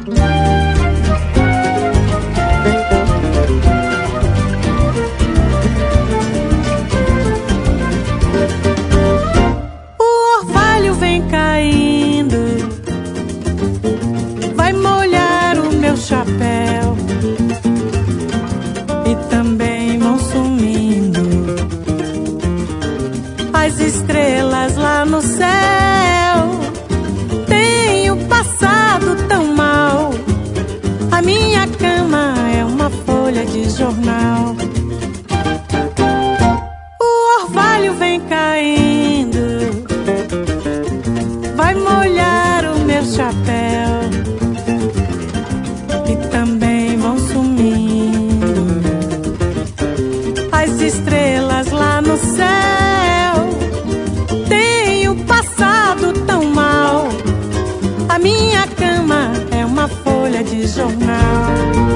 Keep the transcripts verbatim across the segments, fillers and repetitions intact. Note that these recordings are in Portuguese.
as estrelas lá no céu. Tenho passado tão mal, a minha cama é uma folha de jornal. O orvalho vem caindo, vai molhar o meu chapéu, e também vão sumindo as estrelas lá no céu. Tenho passado tão mal, a minha cama é uma folha de jornal.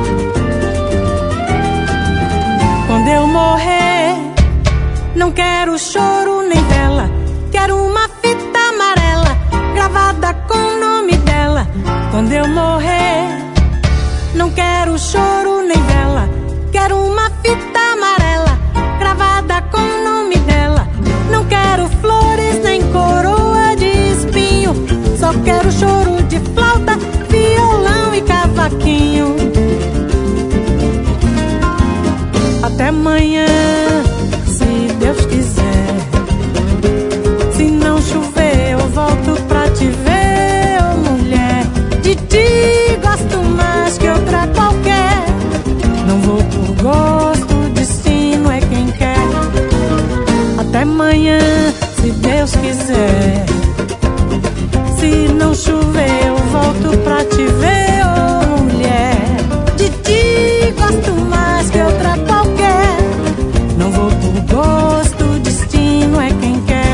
Quando eu morrer, não quero choro nem vela, quero uma fita amarela gravada com o nome dela. Quando eu morrer, não quero choro nem vela, quero uma fita amarela gravada com o nome dela. Não quero flores nem coroa de espinho, só quero choro de flauta, violão e cavaquinho. Até amanhã, se Deus quiser. Se não chover, eu volto pra te ver, oh mulher. De ti gosto mais que outra qualquer. Não vou por gosto, o destino é quem quer. Até amanhã, se Deus quiser. Se não chover, eu volto pra te ver, oh mulher. De ti gosto mais que outra qualquer. Não vou por gosto, o destino é quem quer.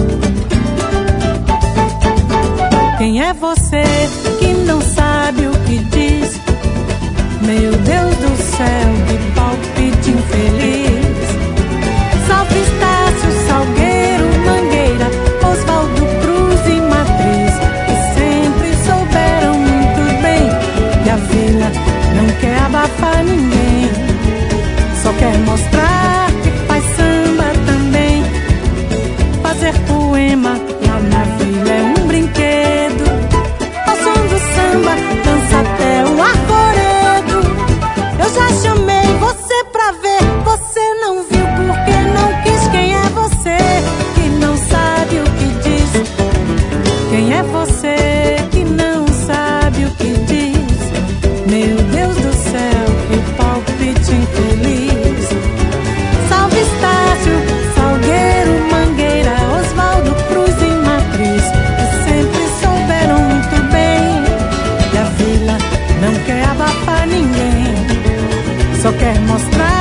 Quem é você que não sabe o que diz? Meu Deus do céu, que palpite infeliz. Salve Estácio, Salgueiro, Mangueira, Oswaldo Cruz e Matriz, que sempre souberam muito bem que a vila não quer abafar ninguém, só quer mostrar que faz samba também. Fazer poema lá na vila é um brinquedo. Ao som do samba, dança até o arvoredo. Eu já chamei você pra ver, você não viu porque não quis. Quem é você que não sabe o que diz? Quem é você que não sabe o que diz? Meu Deus do céu, que palpite infeliz. Salve Estácio, Salgueiro, Mangueira, Oswaldo Cruz e Matriz, que sempre souberam muito bem que a vila não quer abafar ninguém, só quer mostrar